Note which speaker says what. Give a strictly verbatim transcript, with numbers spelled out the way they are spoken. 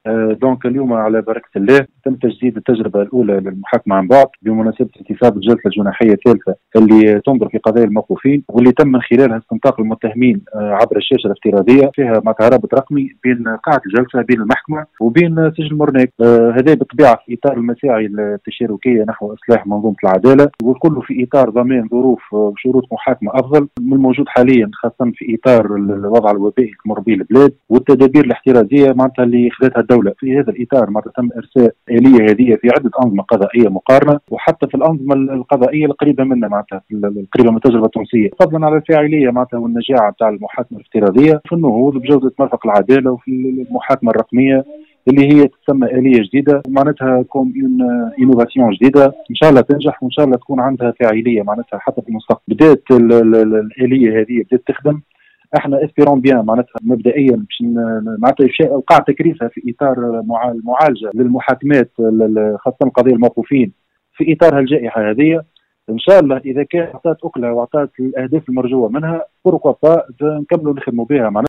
Speaker 1: آه، دونك اليوم على بركة الله تم تجديد التجربة الأولى للمحاكمة عن بعد بمناسبة انتصاب الجلسة الجناحية الثالثة اللي تنظر في قضايا الموقوفين، واللي تم من خلالها استنطاق المتهمين آه، عبر الشاشة الافتراضية فيها معناتها رابط رقمي بين قاعة الجلسة بين المحكمة وبين سجن مرناك. آه، هذا بالطبيعة في إطار المساعي التشاركية نحو إصلاح منظومة العدالة، والكل في إطار ضمان ظروف وشروط محاكمة أفضل من الموجود حاليا، خاصة في إطار الوضع الوبائي اللي تمر به البلاد والتدابير الاحترازية معناتها اللي خذتها الدولة. في هذا الإطار معناتها تم إرساء آلية هذه في عدة أنظمة قضائية مقارنة، وحتى في الأنظمة القضائية القريبة منا معناتها القريبة من التجربة التونسية، فضلا على الفاعلية معناتها والنجاعة نتاع المحاكمة الافتراضية في النهوض بجودة مرفق العدالة وفي المحاكمة الرقمية اللي هي تسمى آلية جديدة معناتها كوم اون انوفاسيون جديدة، ان شاء الله تنجح وان شاء الله تكون عندها فاعلية معناتها حتى في المستقبل. بدات الآلية هذه بدات تخدم، احنا اسبيرون بيان معناتها مبدئيا باش معناتها وقع تكريسها في اطار المعالجه للمحاكمات خاصه القضيه الموقوفين في اطار الجائحه هذه. ان شاء الله اذا كان اعطت اكلها واعطت الاهداف المرجوه منها بوركوا با نكملوا نخدموا بها معناتها.